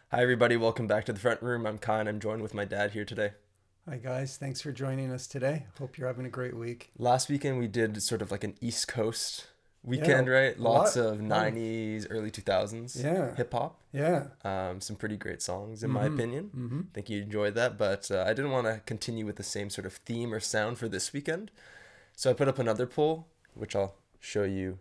Hi, everybody. Welcome back to the front room. I'm Kai, and I'm joined with my dad here today. Hi, guys. Thanks for joining us today. Hope you're having a great week. Last weekend, we did sort of like an East Coast weekend, right? Lots of 90s, early 2000s hip hop. Yeah. Some pretty great songs, in my opinion. I think you enjoyed that, but I didn't want to continue with the same sort of theme or sound for this weekend. So I put up another poll, which I'll show you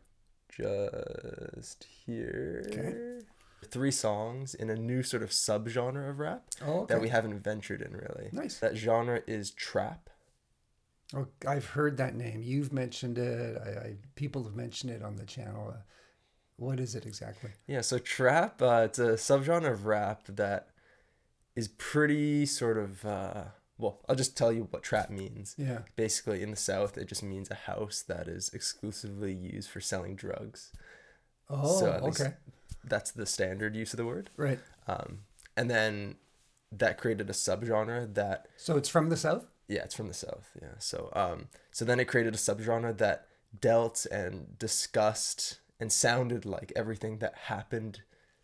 just here. Okay. 3 songs in a new sort of subgenre of rap that we haven't ventured in, really. Nice. That genre is trap. Oh, I've heard that name. You've mentioned it. People have mentioned it on the channel. What is it exactly? Yeah, so trap, it's a subgenre of rap that is pretty sort of, well, I'll just tell you what trap means. Yeah. Basically, in the South, it just means a house that is exclusively used for selling drugs. Oh, so at least okay. That's the standard use of the word. Right. And then that created a subgenre that... So it's from the South? Yeah, it's from the South. Yeah. So then it created a subgenre that dealt and discussed and sounded like everything that happened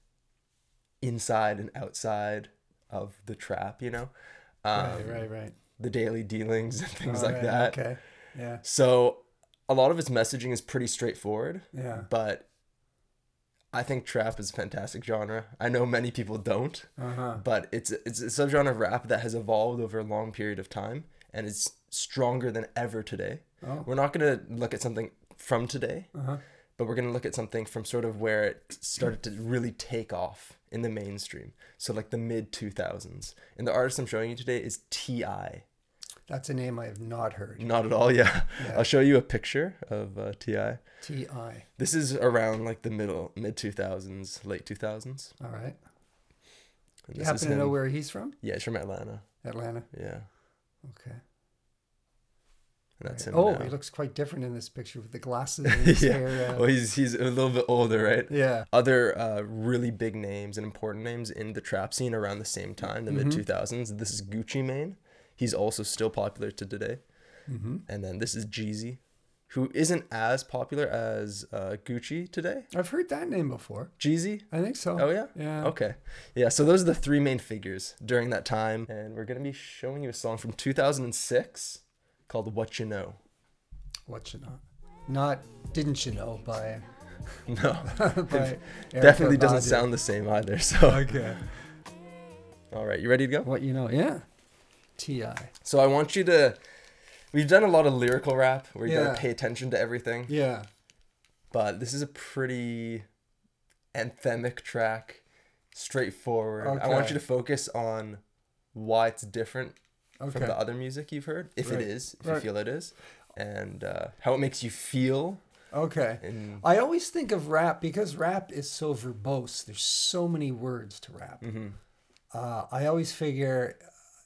inside and outside of the trap, you know? Right. The daily dealings and things like that. Okay. Yeah. So a lot of its messaging is pretty straightforward. Yeah. But I think trap is a fantastic genre. I know many people don't, but it's a subgenre of rap that has evolved over a long period of time and is stronger than ever today. Oh. We're not going to look at something from today, but we're going to look at something from sort of where it started to really take off in the mainstream. So like the mid 2000s. And the artist I'm showing you today is T.I. That's a name I have not heard. Not at all, yeah. I'll show you a picture of T.I. T.I. This is around like the mid 2000s, late 2000s. All right. And You happen to know where he's from? Yeah, he's from Atlanta. Atlanta. Yeah. Okay. And that's him. Oh, now. he looks quite different in this picture with the glasses and his hair. Well, he's a little bit older, right? Yeah. Other really big names and important names in the trap scene around the same time, the mid 2000s. This is Gucci Mane. He's also still popular to today. And then this is Jeezy, who isn't as popular as Gucci today. I've heard that name before. Jeezy? I think so. Oh, yeah? Yeah. Okay. Yeah, so those are the 3 main figures during that time. And we're going to be showing you a song from 2006 called What You Know. What You Know. Not Didn't You Know by... No. by Definitely Erykah doesn't Badu. sound the same either. So. Okay. All right, you ready to go? What You Know, yeah. T.I. So I want you to... We've done a lot of lyrical rap where you gotta pay attention to everything. Yeah. But this is a pretty anthemic track, straightforward. Okay. I want you to focus on why it's different Okay. from the other music you've heard, if Right. it is, if Right. you feel it is, and how it makes you feel. Okay. And I always think of rap, because rap is so verbose. There's so many words to rap. I always figure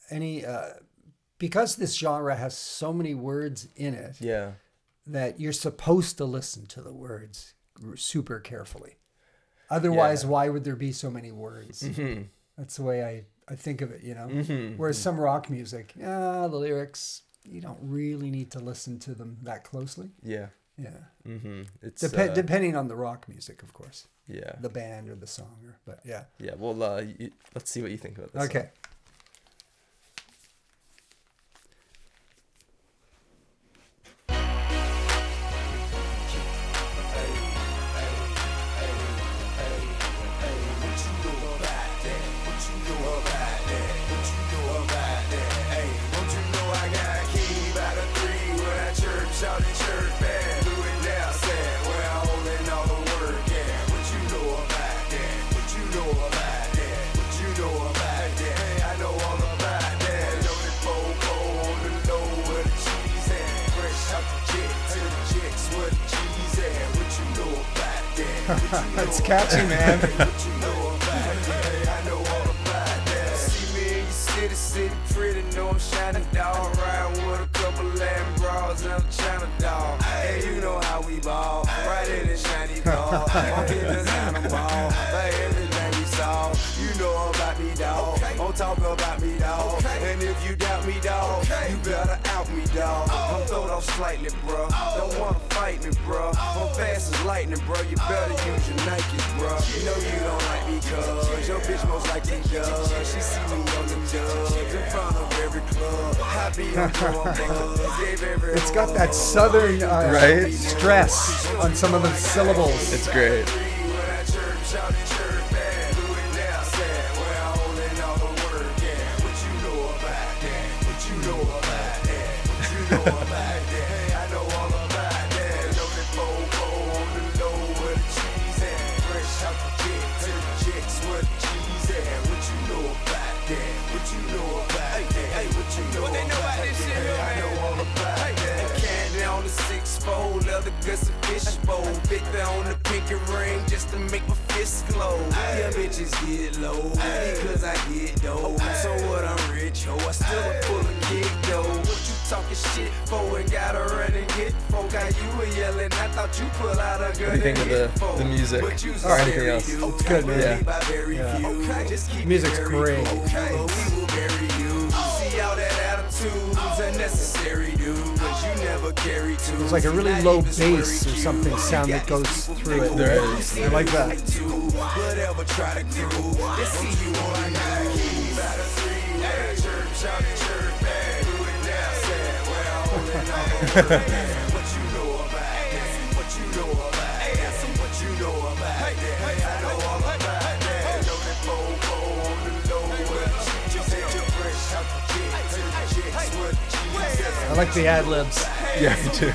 because this genre has so many words in it yeah, that you're supposed to listen to the words super carefully. Otherwise, why would there be so many words? That's the way I think of it, you know? Whereas some rock music, the lyrics, you don't really need to listen to them that closely. yeah. Yeah. It's Depending on the rock music, of course. yeah, The band or the song. But yeah. yeah. Well, let's see what you think about this. Okay. It's catchy, man. City pretty, know I'm shining dog. Ride with a couple Latin bras and I'm China dog. Hey, you know how we ball. Right in the shiny car. I'm in the China ball. Like everything we saw. You know about me, dog. Don't talk about me, dog. And if If you doubt me, dawg, you better out me, dawg. I'm throwed off slightly, bro. Don't wanna fight me, bro. I'm fast as lightning, bro. You better use your Nikes, bro. You know you don't like me, cuz your bitch most likely does. She see me on the dubs in front of every club. I be on buzz, gave every It's got that southern Right? stress on some of the syllables. It's great. Leather guts and fishbowl, 50 on the pinky ring just to make my fist glow. Yeah, bitches get low because I get dope. So what? I'm rich, ho. I still a full of kick though. What you talking shit for? And gotta run and hit folk. Got you were yelling. I thought you pull out a gun. What do you think of the music or anything else? Oh, it's good, man. Yeah. Music's great. Okay, we will bury you. See all that attitude's unnecessary, dude. Cause you never carry two. There's like a really low bass or something sound that goes through it. There is. I like that. Whatever try to crew. They see you on the keys. Out of three, church, out of church, bag. Who it now said, well, holding on the word. What you know about that? What you know about that? What you know about that? I know all about that. Know that fofo on the low. What you say, you're fresh out the jet to the chicks. What you say. I like the ad libs. Yeah, me too.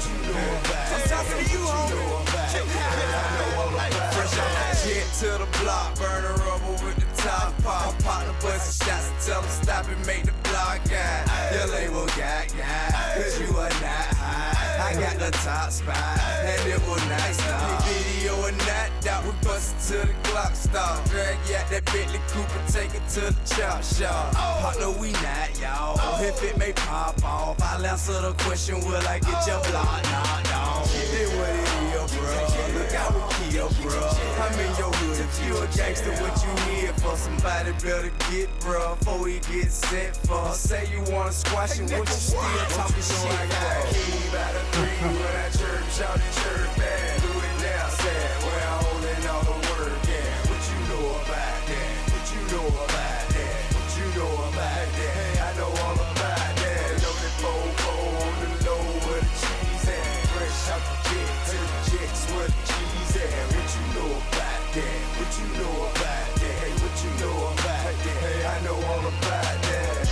To the block, burn a rubber with the top pop. Pop the bus and shots and tell them stop and make the block guy. Your label got cause you are not high. I got the top spot, and it was nice dog. Video and that doubt, we bustin' till the clock stop. Drag you out that Bentley Cooper, take it to the chop shop. Partner, we not, y'all. If it may pop off, I'll answer the question, will I get your block knocked off? It what it is, bro. Look out, we kill, bro. I'm in your hood. If you a gangster, what you here for? Somebody better get, bro, before he gets set for. Say you wanna squash it, what you still talking shit for? I got a key by the three when I church out the church band. Do it now, sad. Where I'm holding all the work, yeah. What you know about that? What you know about that? What you know about that? Hey, I know all about that. Know that fofo on the low where the cheese at. Fresh out the jet to the chicks where the cheese at. What you know about that? What you know about that? Hey, what you know about that? Hey, I know all about that.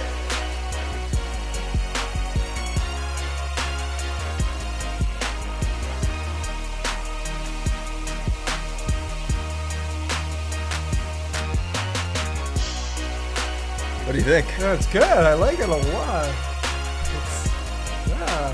What do you think? Yeah, it's good. I like it a lot. It's, yeah.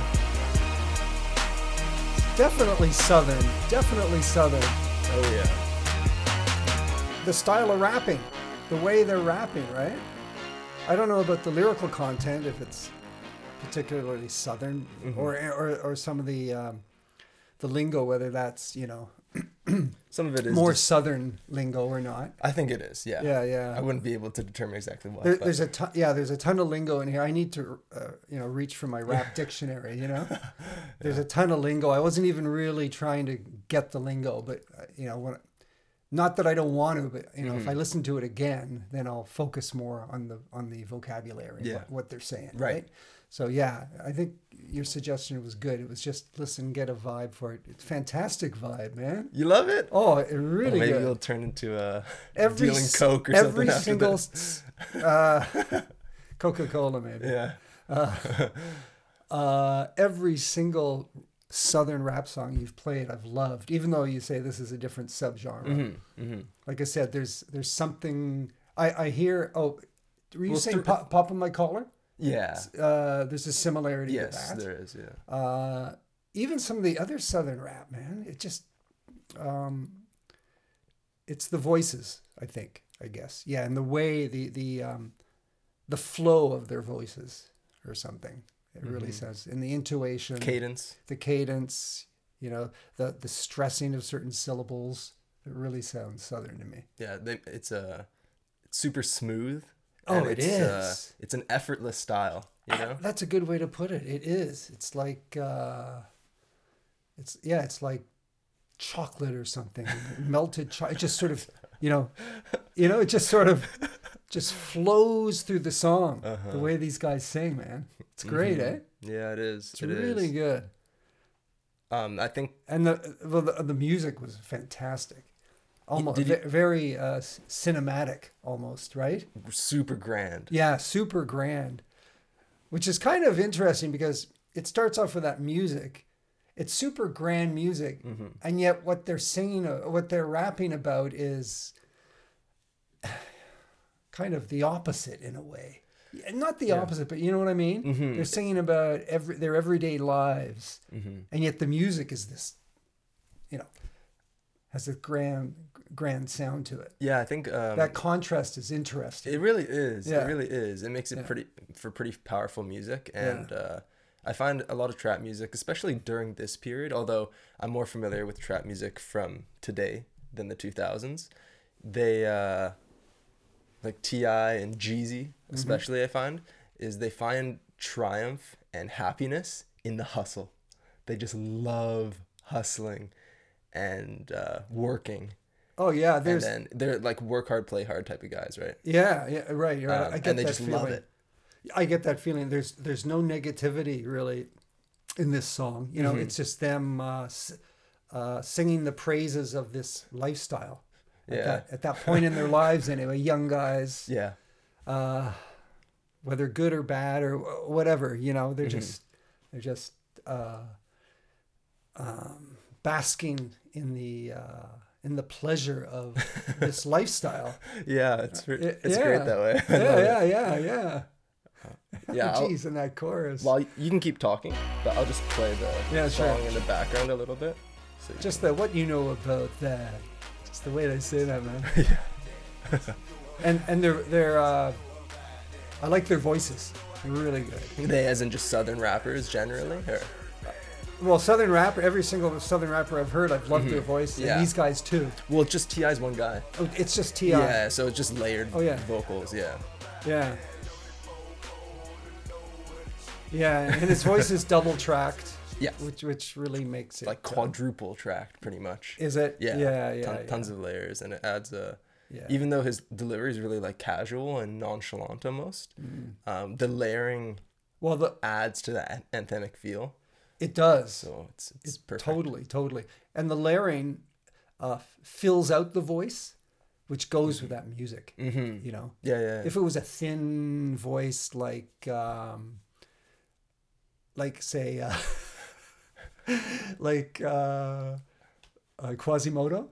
Definitely southern. Definitely southern. Oh yeah. The style of rapping, the way they're rapping, right? I don't know about the lyrical content, if it's particularly southern, or some of the lingo, whether that's, you know, Some of it is more just- southern lingo or not. I think it is. Yeah. Yeah. I wouldn't be able to determine exactly what. There, but- there's a ton, there's a ton of lingo in here. I need to, reach for my rap dictionary. You know, there's a ton of lingo. I wasn't even really trying to get the lingo, but not that I don't want to, but if I listen to it again, then I'll focus more on the vocabulary, Yeah. what they're saying. Right. So yeah, I think your suggestion was good. It was just listen, get a vibe for it. It's fantastic vibe, man. You love it? Oh, it really Maybe good. you'll turn into Every dealing s- coke or every something after single this. Coca-Cola maybe. Yeah. Every single southern rap song you've played, I've loved, even though you say this is a different subgenre. Like I said, there's something I hear. Oh, were you Well, saying pop on my collar? Yeah. There's a similarity to Yes, that. there is. Yeah. Even some of the other southern rap, man, it just it's the voices, I guess. Yeah, and the way the flow of their voices or something. It really sounds, and the intuition, Cadence. the cadence, the stressing of certain syllables. It really sounds southern to me. Yeah. It's super smooth Oh, it is. It's an effortless style, you know? That's a good way to put it. It is. It's like it's like chocolate or something. Melted chocolate. It just sort of, it just sort of just flows through the song. The way these guys sing, man. It's great, eh? Yeah, it is. It's really good. I think, And the music was fantastic. Almost very cinematic, almost, right? super grand. Yeah, super grand. Which is kind of interesting because it starts off with that music. It's super grand music, and yet what they're singing, what they're rapping about is kind of the opposite in a way. Not the opposite, but you know what I mean? They're singing about their everyday lives, and yet the music is this, has a grand sound to it. Yeah, I think that contrast is interesting. it really is. Yeah. It really is. It makes it pretty powerful music, and I find a lot of trap music, especially during this period. Although I'm more familiar with trap music from today than the 2000s. They like T.I. and Jeezy, especially, I find they find triumph and happiness in the hustle. They just love hustling and working. Oh yeah, And then they're like work hard, play hard type of guys, right? Yeah, right. I get and they that just feeling. love it. I get that feeling. There's no negativity really in this song. It's just them singing the praises of this lifestyle. At that point in their lives, anyway, young guys. Yeah. Whether good or bad or whatever, they're just basking in the pleasure of this lifestyle. Yeah, it's great that way. Yeah. Yeah. Jeez, in that chorus. Well, you can keep talking, but I'll just play the song sure. in the background a little bit. So Just what you know about that. Just the way they say that, man. And they're I like their voices. They're really good. They, as in just Southern rappers generally, or Well, Southern rapper, every single Southern rapper I've heard, I've loved their voice. Yeah. And these guys too. well, just T.I.'s one guy. Oh, it's just T.I. Yeah, so it's just layered vocals. Yeah. Yeah. Yeah, and his voice is double tracked. Yeah. Which really makes it Like quadruple tracked, pretty much. Is it? Yeah. Tons of layers, and it adds a. Yeah. Even though his delivery is really like casual and nonchalant almost, the layering adds to that anthemic feel. It does. So it's perfect. Totally. And the layering fills out the voice, which goes with that music. Yeah. If it was a thin voice like say Quasimodo.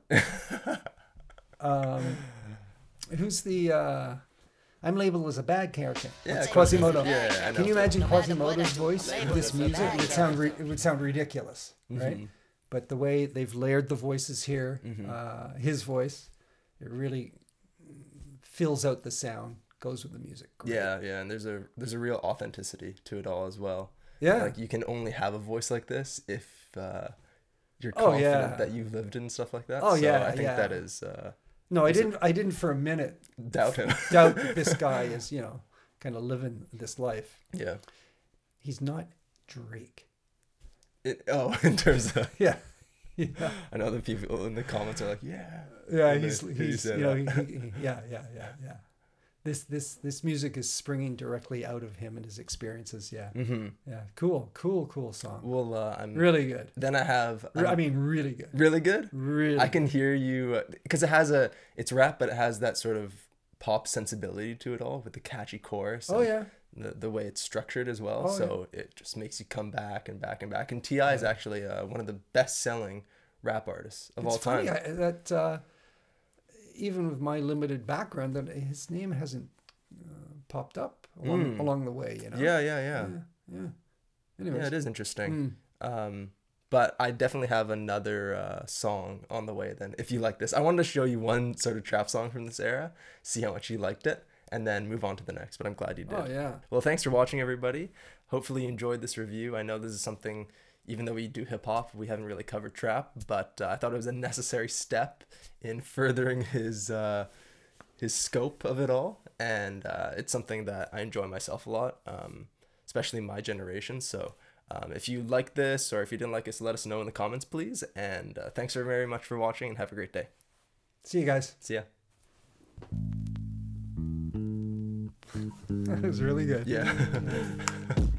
Who's the I'm labeled as a bad character. Yeah, it's Quasimodo. Yeah, I know. Can you imagine Quasimodo's voice with this music? It would sound ridiculous, right? But the way they've layered the voices here, his voice, it really fills out the sound, goes with the music. Great. Yeah, and there's a real authenticity to it all as well. Yeah. Like you can only have a voice like this if you're confident that you've lived in stuff like that. Oh, so yeah, I think that is No, I didn't for a minute doubt him. doubt that this guy is, kind of living this life. Yeah. He's not Drake. In terms of Yeah. I know the people in the comments are like, yeah. Yeah, And he's they- yeah. This music is springing directly out of him and his experiences. Yeah. Yeah. Cool song. Well, I'm Really good. Then I have. Really good. Really good. Really. I can hear you because it's rap, but it has that sort of pop sensibility to it all with the catchy chorus. Oh and yeah. The way it's structured as well. Oh, So it just makes you come back and back and back. And T.I. is actually one of the best-selling rap artists of all time. It's funny that even with my limited background, that his name hasn't popped up along the way. Yeah. Yeah. Anyways. Yeah, it is interesting. But I definitely have another song on the way then, if you like this. I wanted to show you one sort of trap song from this era, see how much you liked it, and then move on to the next. But I'm glad you did. Oh, yeah. Well, thanks for watching, everybody. Hopefully you enjoyed this review. I know this is something, even though we do hip-hop, we haven't really covered trap, but I thought it was a necessary step in furthering his scope of it all. and it's something that I enjoy myself a lot, especially my generation. So if you like this, or if you didn't like us, let us know in the comments, please. And thanks very much for watching, and have a great day. See you guys. See ya. That was really good. Yeah.